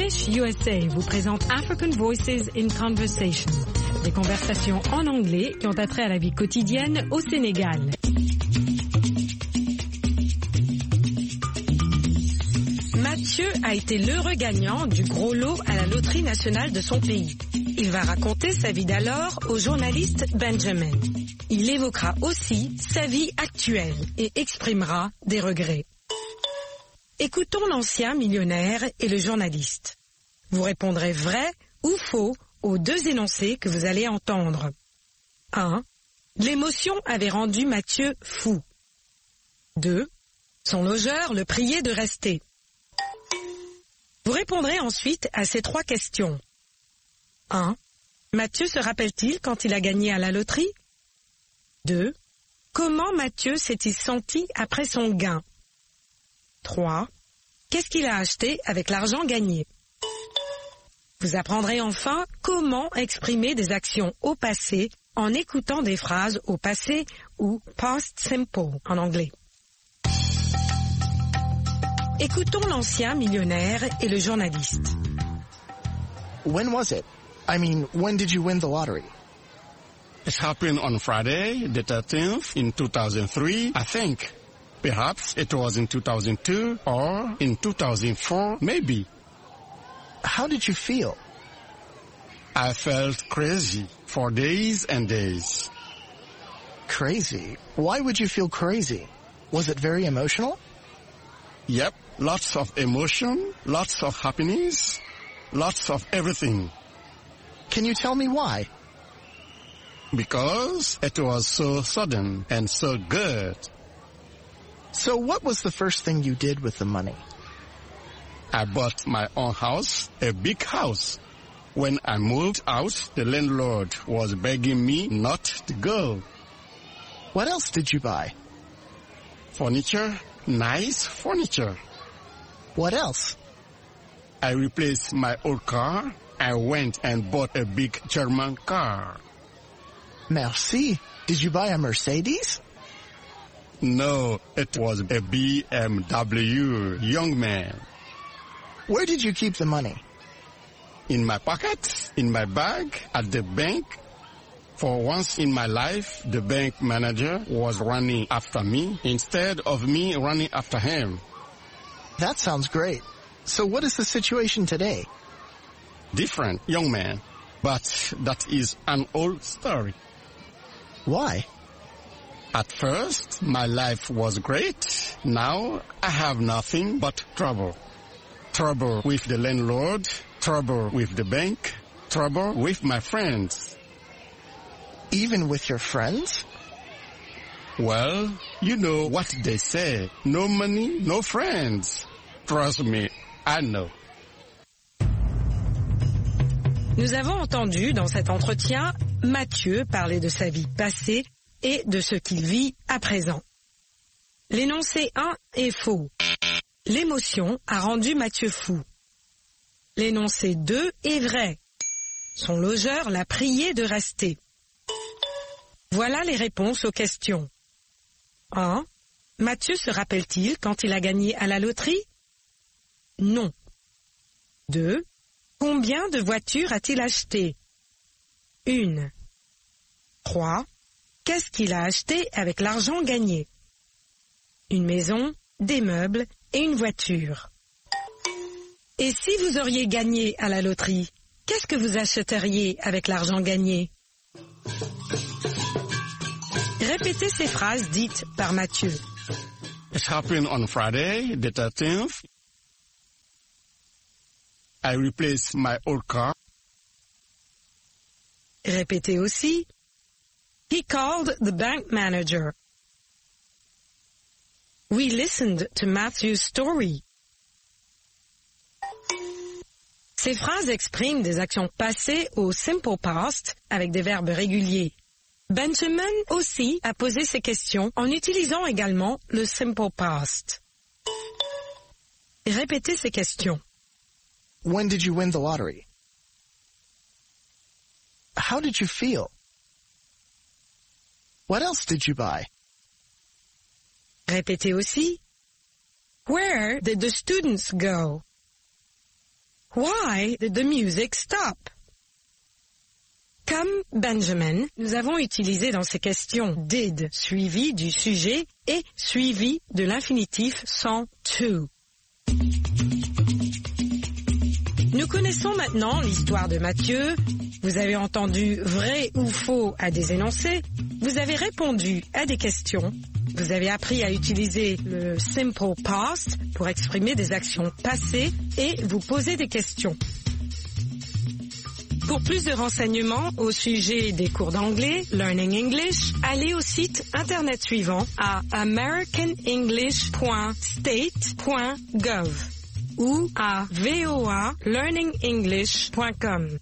English USA vous présente African Voices in Conversation, des conversations en anglais qui ont attrait à la vie quotidienne au Sénégal. Mathieu a été l'heureux gagnant du gros lot à la loterie nationale de son pays. Il va raconter sa vie d'alors au journaliste Benjamin. Il évoquera aussi sa vie actuelle et exprimera des regrets. Écoutons l'ancien millionnaire et le journaliste. Vous répondrez vrai ou faux aux deux énoncés que vous allez entendre. 1. L'émotion avait rendu Mathieu fou. 2. Son logeur le priait de rester. Vous répondrez ensuite à ces trois questions. 1. Mathieu se rappelle-t-il quand il a gagné à la loterie? 2. Comment Mathieu s'est-il senti après son gain? 3. Qu'est-ce qu'il a acheté avec l'argent gagné? Vous apprendrez enfin comment exprimer des actions au passé en écoutant des phrases au passé ou past simple en anglais. Écoutons l'ancien millionnaire et le journaliste. When was it? I mean, when did you win the lottery? It happened on Friday, the 13th, in 2003, I think. Perhaps it was in 2002 or in 2004, maybe. How did you feel? I felt crazy for days and days. Crazy? Why would you feel crazy? Was it very emotional? Yep, lots of emotion, lots of happiness, lots of everything. Can you tell me why? Because it was so sudden and so good. So what was the first thing you did with the money? I bought my own house, a big house. When I moved out, the landlord was begging me not to go. What else did you buy? Furniture, nice furniture. What else? I replaced my old car. I went and bought a big German car. Merci. Did you buy a Mercedes? No, it was a BMW, young man. Where did you keep the money? In my pocket, in my bag, at the bank. For once in my life, the bank manager was running after me instead of me running after him. That sounds great. So what is the situation today? Different, young man. But that is an old story. Why? At first, my life was great. Now, I have nothing but trouble. Trouble with the landlord, trouble with the bank, trouble with my friends. Even with your friends? Well, you know what they say. No money, no friends. Trust me, I know. Nous avons entendu dans cet entretien Mathieu parler de sa vie passée et de ce qu'il vit à présent. L'énoncé 1 est faux. L'émotion a rendu Mathieu fou. L'énoncé 2 est vrai. Son logeur l'a prié de rester. Voilà les réponses aux questions. 1. Mathieu se rappelle-t-il quand il a gagné à la loterie? Non. 2. Combien de voitures a-t-il acheté? 1. 3. Qu'est-ce qu'il a acheté avec l'argent gagné? Une maison, des meubles et une voiture. Et si vous auriez gagné à la loterie, qu'est-ce que vous achèteriez avec l'argent gagné? Répétez ces phrases dites par Mathieu. It happened on Friday, the 13th. I replaced my old car. Répétez aussi. He called the bank manager. We listened to Matthew's story. Ces phrases expriment des actions passées au simple past avec des verbes réguliers. Benjamin aussi a posé ces questions en utilisant également le simple past. Répétez ces questions. When did you win the lottery? How did you feel? What else did you buy? Répétez aussi. Where did the students go? Why did the music stop? Comme Benjamin, nous avons utilisé dans ces questions did suivi du sujet et suivi de l'infinitif sans to. Nous connaissons maintenant l'histoire de Mathieu. Vous avez entendu vrai ou faux à des énoncés. Vous avez répondu à des questions. Vous avez appris à utiliser le simple past pour exprimer des actions passées et vous poser des questions. Pour plus de renseignements au sujet des cours d'anglais, Learning English, allez au site internet suivant à americanenglish.state.gov ou à voalearningenglish.com.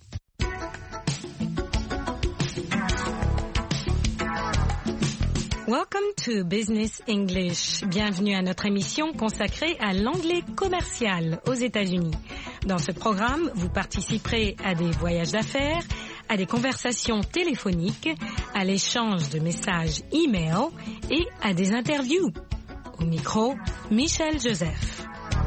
Welcome to Business English. Bienvenue à notre émission consacrée à l'anglais commercial aux États-Unis. Dans ce programme, vous participerez à des voyages d'affaires, à des conversations téléphoniques, à l'échange de messages e-mail et à des interviews. Au micro, Michel Joseph.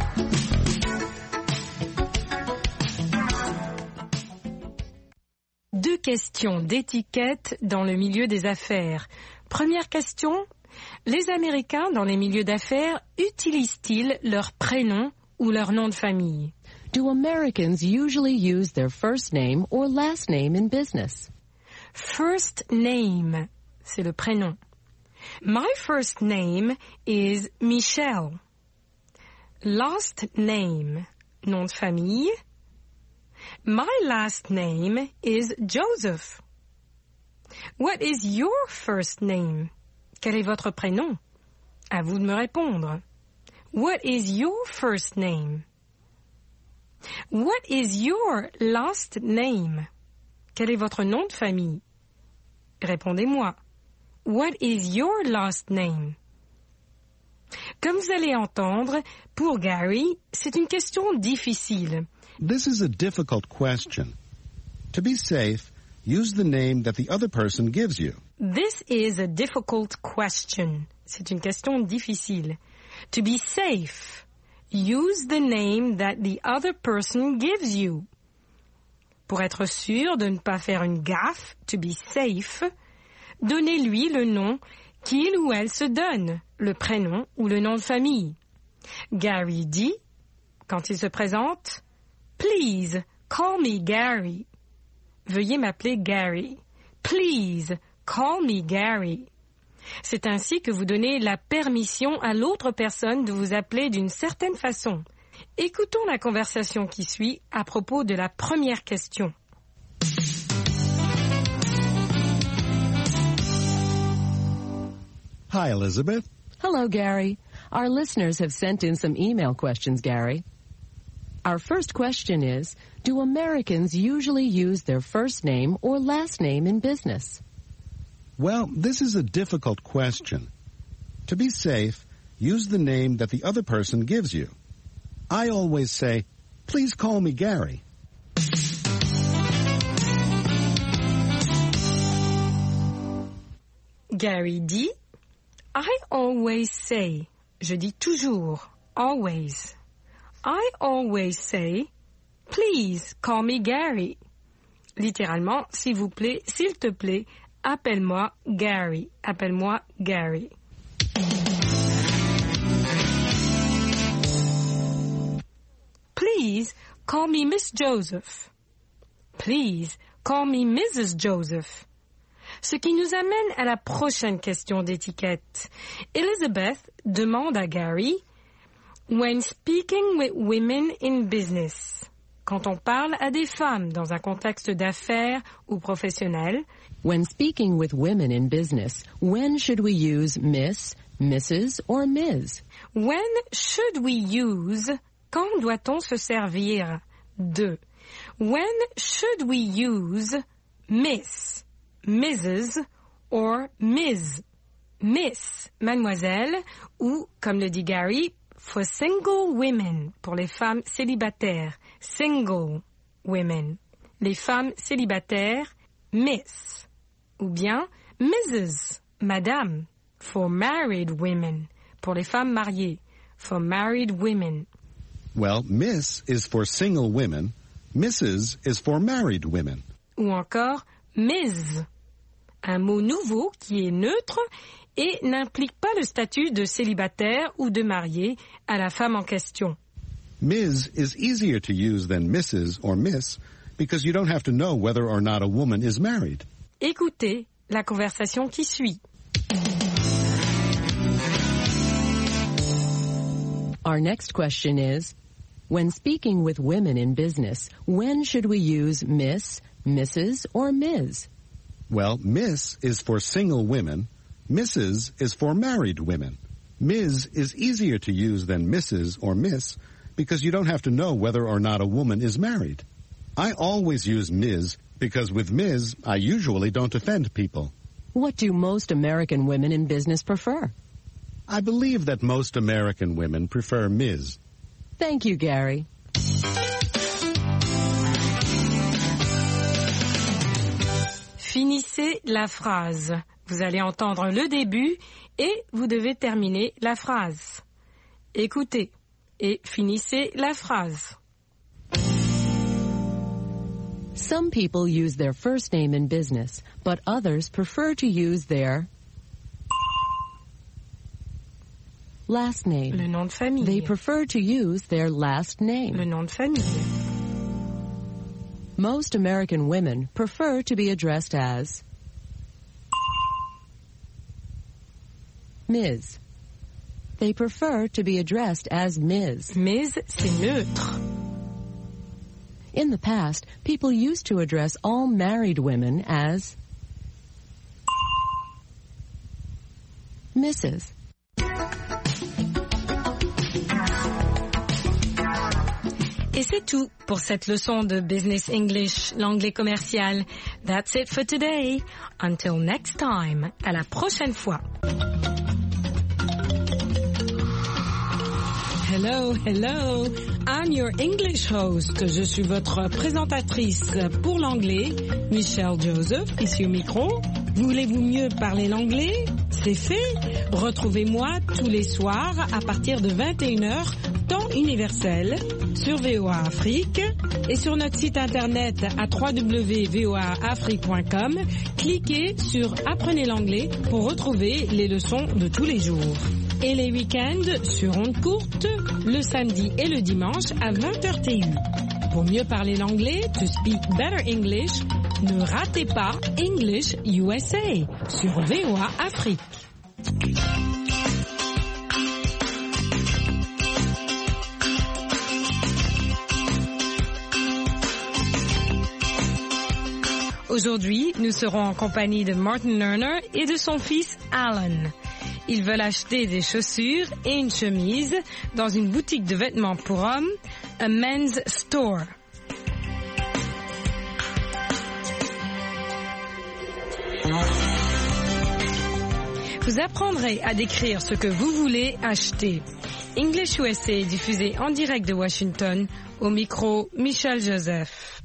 Deux questions d'étiquette dans le milieu des affaires. Première question, les Américains dans les milieux d'affaires utilisent-ils leur prénom ou leur nom de famille? Do Americans usually use their first name or last name in business? First name, c'est le prénom. My first name is Michelle. Last name, nom de famille. My last name is Joseph. What is your first name? Quel est votre prénom? À vous de me répondre. What is your first name? What is your last name? Quel est votre nom de famille? Répondez-moi. What is your last name? Comme vous allez entendre, pour Gary, c'est une question difficile. This is a difficult question. To be safe, use the name that the other person gives you. This is a difficult question. C'est une question difficile. To be safe, use the name that the other person gives you. Pour être sûr de ne pas faire une gaffe, to be safe, donnez-lui le nom qu'il ou elle se donne, le prénom ou le nom de famille. Gary dit, quand il se présente, Please, call me Gary. Veuillez m'appeler Gary. Please, call me Gary. C'est ainsi que vous donnez la permission à l'autre personne de vous appeler d'une certaine façon. Écoutons la conversation qui suit à propos de la première question. Hi, Elizabeth. Hello, Gary. Our listeners have sent in some email questions, Gary. Our first question is, do Americans usually use their first name or last name in business? Well, this is a difficult question. To be safe, use the name that the other person gives you. I always say, please call me Gary. Gary dit, I always say, je dis toujours, always. I always say, please call me Gary. Littéralement, s'il vous plaît, s'il te plaît, appelle-moi Gary. Appelle-moi Gary. Please call me Miss Joseph. Please call me Mrs. Joseph. Ce qui nous amène à la prochaine question d'étiquette. Elizabeth demande à Gary, when speaking with women in business, quand on parle à des femmes dans un contexte d'affaires ou professionnel, when speaking with women in business, when should we use Miss, Mrs. or Ms? When should we use, quand doit-on se servir de? When should we use Miss, Mrs. or Ms? Miss, mademoiselle, ou, comme le dit Gary, for single women, pour les femmes célibataires, single women. Les femmes célibataires, Miss. Ou bien Mrs., madame, for married women, pour les femmes mariées, for married women. Well, Miss is for single women. Mrs. is for married women. Ou encore Ms. Un mot nouveau qui est neutre et n'implique pas le statut de célibataire ou de marié à la femme en question. Ms. is easier to use than Mrs. or Miss because you don't have to know whether or not a woman is married. Écoutez la conversation qui suit. Our next question is, when speaking with women in business, when should we use Miss, Mrs., or Ms.? Well, Miss is for single women. Mrs. is for married women. Ms. is easier to use than Mrs. or Miss because you don't have to know whether or not a woman is married. I always use Ms. because with Ms. I usually don't offend people. What do most American women in business prefer? I believe that most American women prefer Ms. Thank you, Gary. Finissez la phrase. Vous allez entendre le début et vous devez terminer la phrase. Écoutez et finissez la phrase. Some people use their first name in business, but others prefer to use their last name. Le nom de famille. They prefer to use their last name. Le nom de famille. Most American women prefer to be addressed as Ms. They prefer to be addressed as Ms. Ms, c'est neutre. In the past, people used to address all married women as Mrs. Et c'est tout pour cette leçon de Business English, l'anglais commercial. That's it for today. Until next time. À la prochaine fois. Hello, hello. I'm your English host. Je suis votre présentatrice pour l'anglais, Michelle Joseph, ici au micro. Voulez-vous mieux parler l'anglais? C'est fait. Retrouvez-moi tous les soirs à partir de 21h, temps universel, sur VOA Afrique et sur notre site internet à www.voaafrique.com. Cliquez sur Apprenez l'anglais pour retrouver les leçons de tous les jours. Et les week-ends sur ondes courtes, le samedi et le dimanche à 20h TU. Pour mieux parler l'anglais, to speak better English, ne ratez pas English USA sur VOA Afrique. Aujourd'hui, nous serons en compagnie de Martin Lerner et de son fils Alan. Ils veulent acheter des chaussures et une chemise dans une boutique de vêtements pour hommes, a men's store. Vous apprendrez à décrire ce que vous voulez acheter. English USA est diffusé en direct de Washington, au micro Michel Joseph.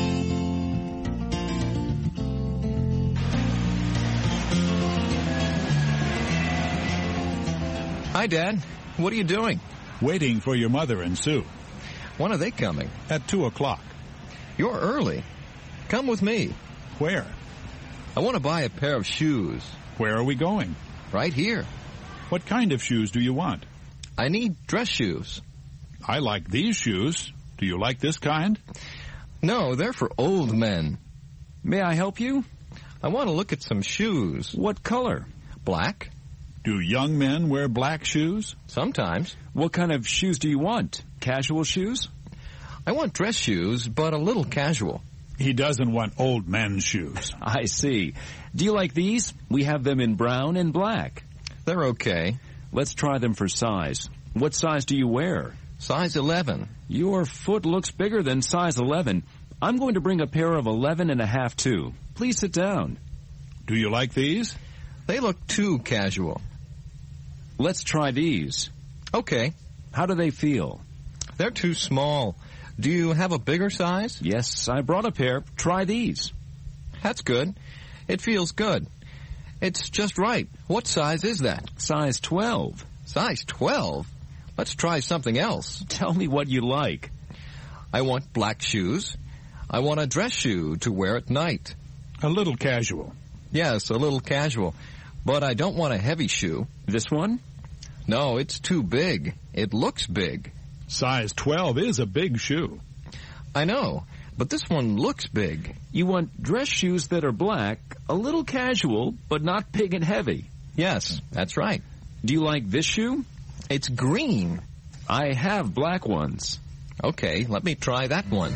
Hi, Dad. What are you doing? Waiting for your mother and Sue. When are they coming? At 2 o'clock. You're early. Come with me. Where? I want to buy a pair of shoes. Where are we going? Right here. What kind of shoes do you want? I need dress shoes. I like these shoes. Do you like this kind? No, they're for old men. May I help you? I want to look at some shoes. What color? Black. Do young men wear black shoes? Sometimes. What kind of shoes do you want? Casual shoes? I want dress shoes, but a little casual. He doesn't want old men's shoes. I see. Do you like these? We have them in brown and black. They're okay. Let's try them for size. What size do you wear? Size 11. Your foot looks bigger than size 11. I'm going to bring a pair of 11.5 too. Please sit down. Do you like these? They look too casual. Let's try these. Okay. How do they feel? They're too small. Do you have a bigger size? Yes, I brought a pair. Try these. That's good. It feels good. It's just right. What size is that? Size 12. Size 12? Let's try something else. Tell me what you like. I want black shoes. I want a dress shoe to wear at night. A little casual. Yes, a little casual. But I don't want a heavy shoe. This one? No, it's too big. It looks big. Size 12 is a big shoe. I know, but this one looks big. You want dress shoes that are black, a little casual, but not big and heavy. Yes, that's right. Do you like this shoe? It's green. I have black ones. Okay, let me try that one.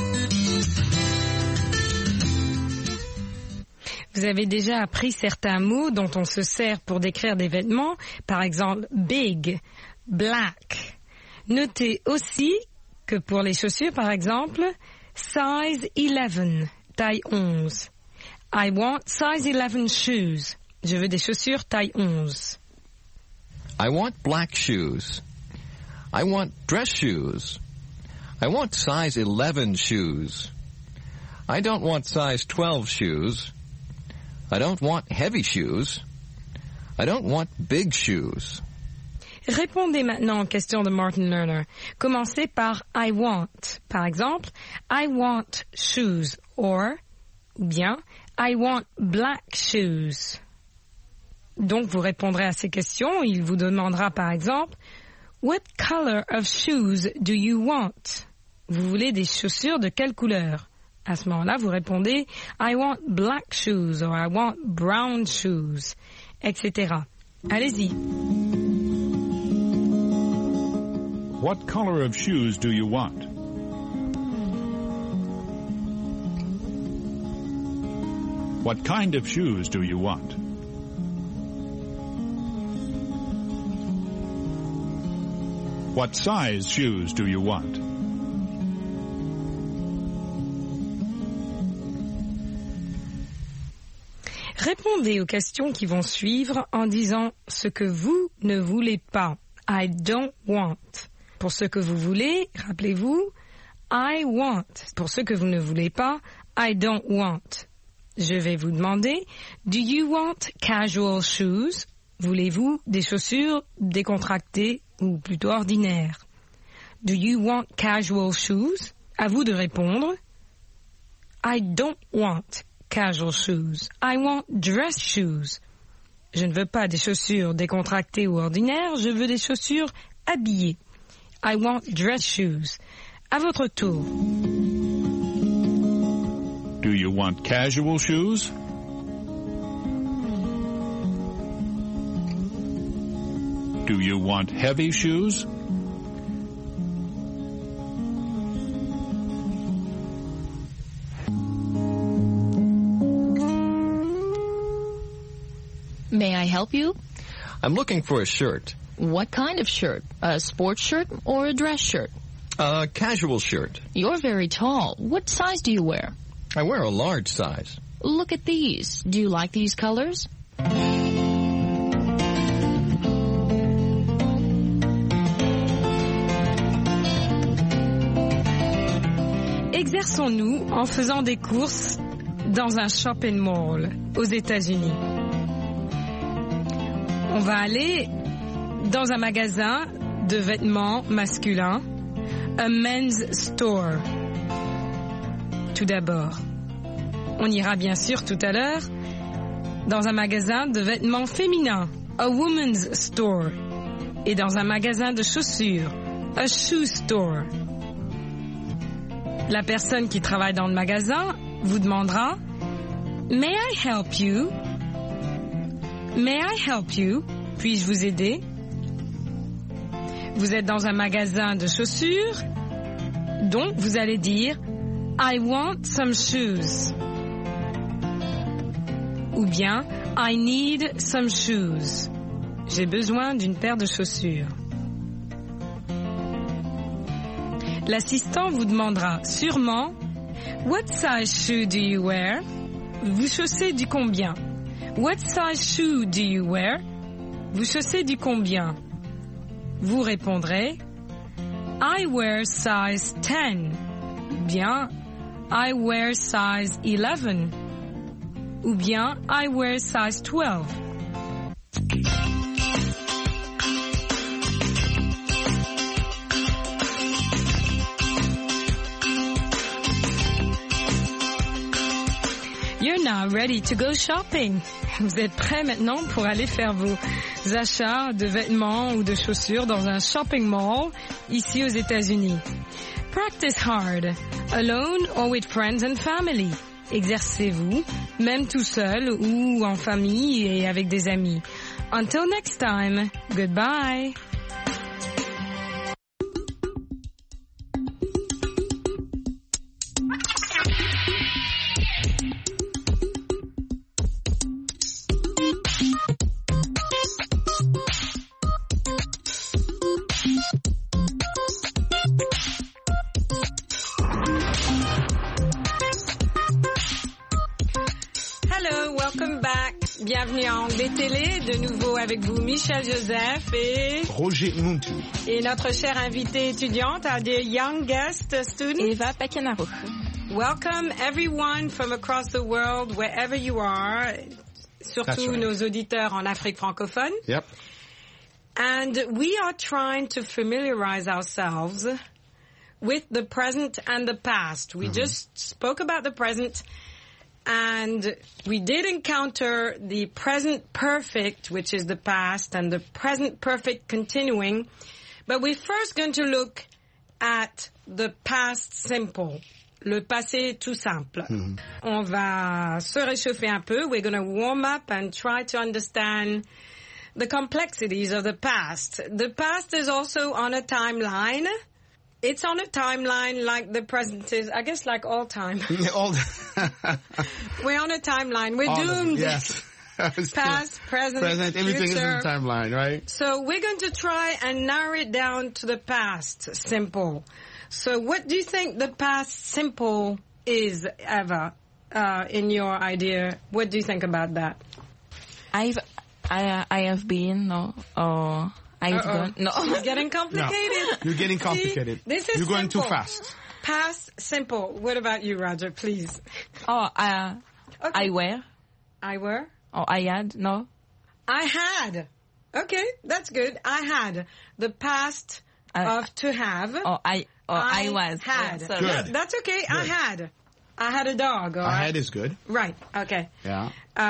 Vous avez déjà appris certains mots dont on se sert pour décrire des vêtements, par exemple big, black. Notez aussi que pour les chaussures, par exemple, size 11, taille 11. I want size 11 shoes. Je veux des chaussures taille 11. I want black shoes. I want dress shoes. I want size 11 shoes. I don't want size 12 shoes. I don't want heavy shoes. I don't want big shoes. Répondez maintenant aux questions de Martin Lerner. Commencez par I want. Par exemple, I want shoes ou bien I want black shoes. Donc vous répondrez à ces questions. Il vous demandera par exemple What color of shoes do you want? Vous voulez des chaussures de quelle couleur? À ce moment-là, vous répondez I want black shoes or I want brown shoes, etc. Allez-y. What color of shoes do you want? What kind of shoes do you want? What size shoes do you want? Répondez aux questions qui vont suivre en disant ce que vous ne voulez pas. I don't want. Pour ce que vous voulez, rappelez-vous, I want. Pour ce que vous ne voulez pas, I don't want. Je vais vous demander, do you want casual shoes? Voulez-vous des chaussures décontractées ou plutôt ordinaires? Do you want casual shoes? À vous de répondre. I don't want casual shoes. I want dress shoes. Je ne veux pas des chaussures décontractées ou ordinaires, je veux des chaussures habillées. I want dress shoes. À votre tour. Do you want casual shoes? Do you want heavy shoes? May I help you? I'm looking for a shirt. What kind of shirt? A sports shirt or a dress shirt? A casual shirt. You're very tall. What size do you wear? I wear a large size. Look at these. Do you like these colors? Exerçons-nous en faisant des courses dans un shopping mall aux États-Unis. On va aller dans un magasin de vêtements masculins, a men's store. Tout d'abord, on ira bien sûr tout à l'heure dans un magasin de vêtements féminins, a woman's store, et dans un magasin de chaussures, a shoe store. La personne qui travaille dans le magasin vous demandera « May I help you? May I help you? Puis-je vous aider? » Vous êtes dans un magasin de chaussures, donc vous allez dire « I want some shoes » ou bien « I need some shoes ». J'ai besoin d'une paire de chaussures. L'assistant vous demandera sûrement « What size shoe do you wear? » Vous chaussez du combien? What size shoe do you wear? Vous chaussez du combien? Vous répondrez I wear size 10. Bien I wear size 11. Ou bien I wear size 12. now ready to go shopping? Vous êtes prêts maintenant pour aller faire vos achats de vêtements ou de chaussures dans un shopping mall ici aux États-Unis? Practice hard, alone or with friends and family. Exercez-vous, même tout seul ou en famille et avec des amis. Until next time, goodbye. Bienvenue à Anglais Télé, de nouveau avec vous Michel Joseph et Roger Muntu. Et notre chère invitée étudiante, our dear young guest student, Eva Pekenaro. Welcome everyone from across the world, wherever you are, surtout right. Nos auditeurs en Afrique francophone. Yep. And we are trying to familiarize ourselves with the present and the past. We just spoke about the present. And we did encounter the present perfect, which is the past, and the present perfect continuing. But we're first going to look at the past simple, le passé tout simple. On va se réchauffer un peu. We're going to warm up and try to understand the complexities of the past. The past is also on a timeline. It's on a timeline like the present is, I guess, like all time. We're on a timeline. We're doomed. Yes. Past, present, everything future. is in the timeline, right? So we're going to try and narrow it down to the past simple. So what do you think the past simple is, Eva, in your idea? What do you think about that? I have been, I've gone. No. It's getting complicated. No. You're getting complicated. See, this is You're going simple. too fast. Past simple. What about you, Roger, please? I were. I were? Or I had, no? I had. Okay, that's good. I had. The past of to have. I was. Had. Yeah, good. That's okay. Good. I had a dog. I had is good. Right. Okay. Yeah.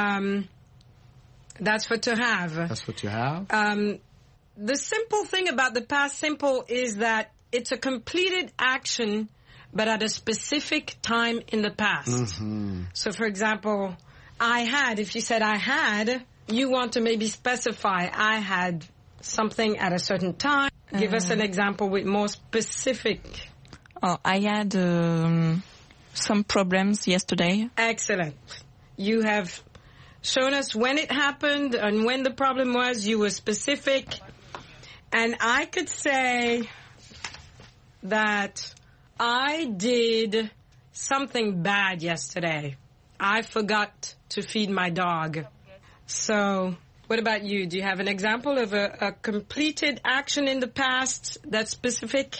That's for to have. That's what you have. The simple thing about the past simple is that it's a completed action, but at a specific time in the past. So, for example, I had, if you said I had, you want to maybe specify I had something at a certain time. Give us an example with more specific. I had some problems yesterday. Excellent. You have shown us when it happened and when the problem was. You were specific. And I could say that I did something bad yesterday. I forgot to feed my dog. So, what about you? Do you have an example of a completed action in the past that's specific?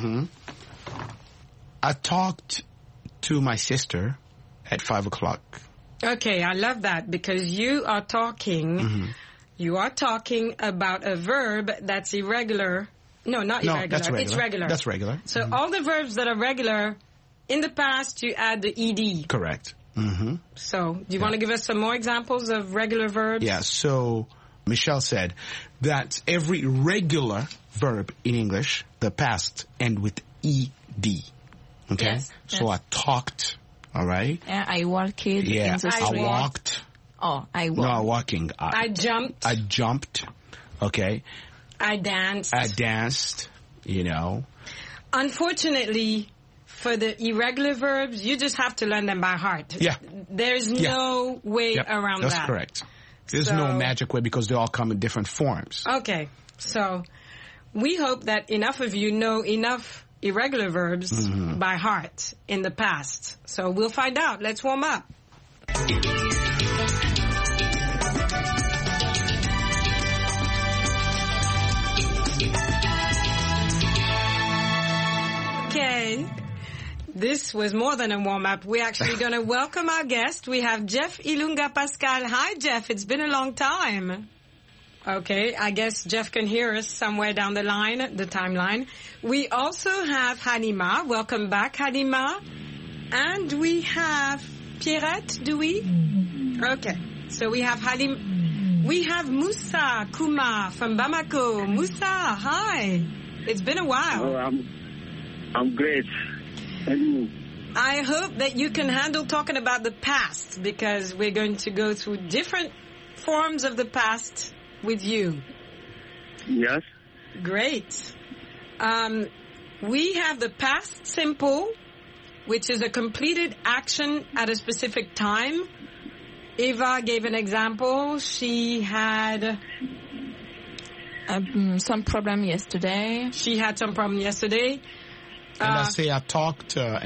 I talked to my sister at 5 o'clock. Okay, I love that because you are talking... You are talking about a verb that's irregular. No, not irregular. That's regular. It's regular. That's regular. So all the verbs that are regular, in the past, you add the ed. Correct. So do you want to give us some more examples of regular verbs? Yeah, so Michelle said that every regular verb in English, the past, end with ed. Okay? Yes, so I talked, all right? Yeah, I walked in the street. I walked. I walked. No, walking. I jumped. I jumped. Okay. I danced. I danced, you know. Unfortunately, for the irregular verbs, you just have to learn them by heart. Yeah. There's no way around That's that. That's correct. There's no magic way because they all come in different forms. Okay. So we hope that enough of you know enough irregular verbs by heart in the past. So we'll find out. Let's warm up. Okay. This was more than a warm-up. We're actually going to welcome our guest. We have Jeff Ilunga Pascal. Hi, Jeff. It's been a long time. Okay, I guess Jeff can hear us somewhere down the line, the timeline. We also have Halima. Welcome back, Halima. And we have Pierrette, do we? Okay. So we have Halim. We have Moussa Kouma from Bamako. Moussa, hi. It's been a while. Oh, I'm great. And you? I hope that you can handle talking about the past, because we're going to go through different forms of the past with you. Yes. Great. We have the past simple, which is a completed action at a specific time. Eva gave an example. She had some problem yesterday. She had some problem yesterday. And I say I talked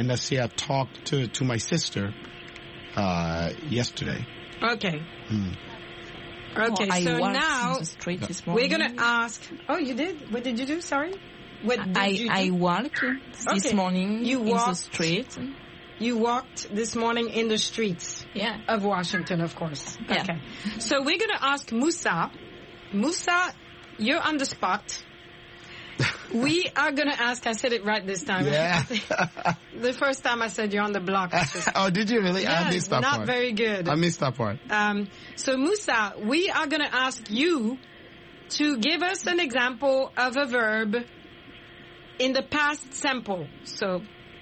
to my sister yesterday. Okay. Okay, I so walked now in the street this we're morning. going to ask... Oh, you did? What did you do? Sorry? What did you do? I walked this morning in the street. You walked this morning in the streets of Washington, of course. Yeah. Okay. So we're going to ask Moussa. Moussa, you're on the spot. We are going to ask, I said it right this time. Yeah. The first time I said you're on the block. Oh, did you really? Yeah, I missed that part. not very good. I missed that part. So Moussa, we are going to ask you to give us an example of a verb in the past simple. So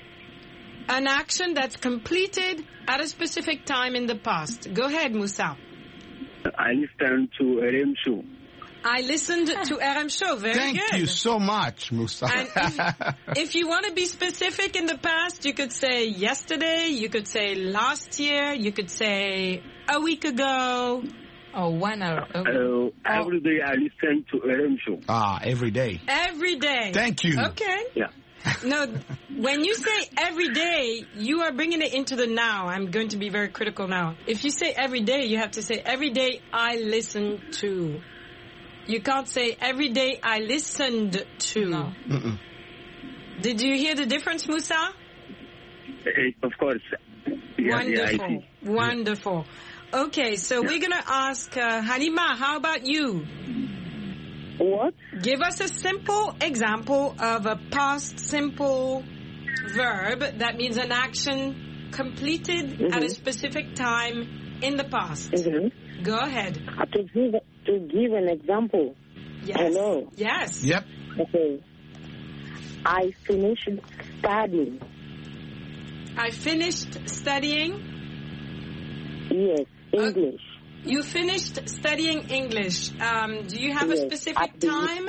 an action that's completed at a specific time in the past. Go ahead, Moussa. I listened to RM show. I listened to RM show. Very Thank good. you so much, Moussa. And if you want to be specific in the past, you could say yesterday, you could say last year, you could say a week ago. Or 1 hour ago. Every day I listen to RM show. Every day. Every day. Thank you. Okay. Yeah. No, when you say every day, you are bringing it into the now. I'm going to be very critical now. If you say every day, you have to say every day I listen to. You can't say every day I listened to. No. Did you hear the difference, Moussa? Of course. Yeah, Wonderful. I see. Wonderful. Okay, so we're going to ask Halima, how about you? What? Give us a simple example of a past simple verb that means an action completed at a specific time in the past. Go ahead. To give an example. Yes. Hello. Yes. Yep. Okay. I finished studying. I finished studying. Yes, English. You finished studying English. Do you have a specific time?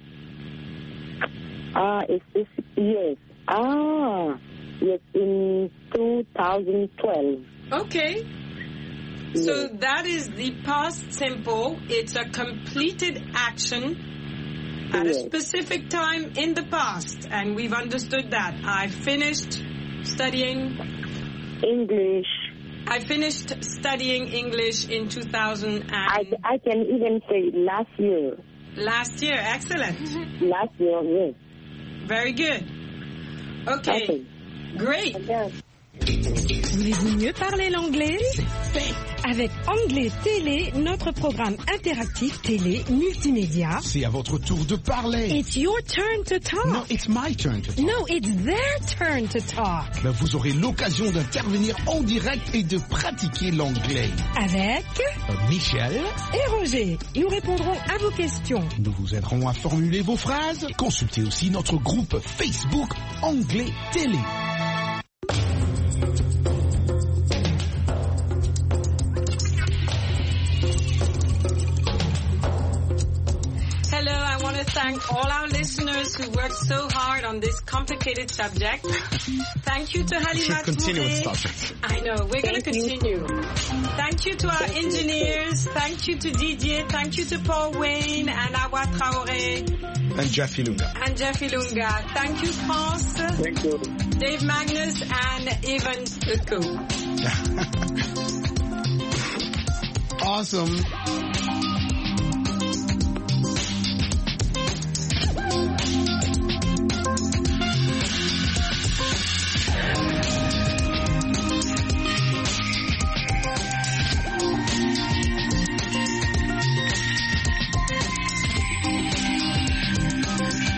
Yes. Yes, in 2012. Okay. So that is the past simple. It's a completed action at a specific time in the past. And we've understood that. I finished studying English. I finished studying English in 2000 I can even say last year. Last year, excellent. Last year, yes. Very good. Okay, great. Voulez-vous mieux parler l'anglais? Avec Anglais Télé, notre programme interactif télé multimédia. C'est à votre tour de parler. It's your turn to talk. No, it's my turn to talk. No, it's their turn to talk. Ben, vous aurez l'occasion d'intervenir en direct et de pratiquer l'anglais. Avec Michel et Roger. Nous répondrons à vos questions. Nous vous aiderons à formuler vos phrases. Consultez aussi notre groupe Facebook Anglais Télé. Thank all our listeners who worked so hard on this complicated subject. Thank you to Halima. Continue with subject. I know, we're going to continue. Thank you to our engineers. Thank you to Didier. Thank you to Paul Wayne and Awa Traoré. And Jeffy Lunga. Thank you, France. Thank you. Dave Magnus and Evan Utko. Awesome.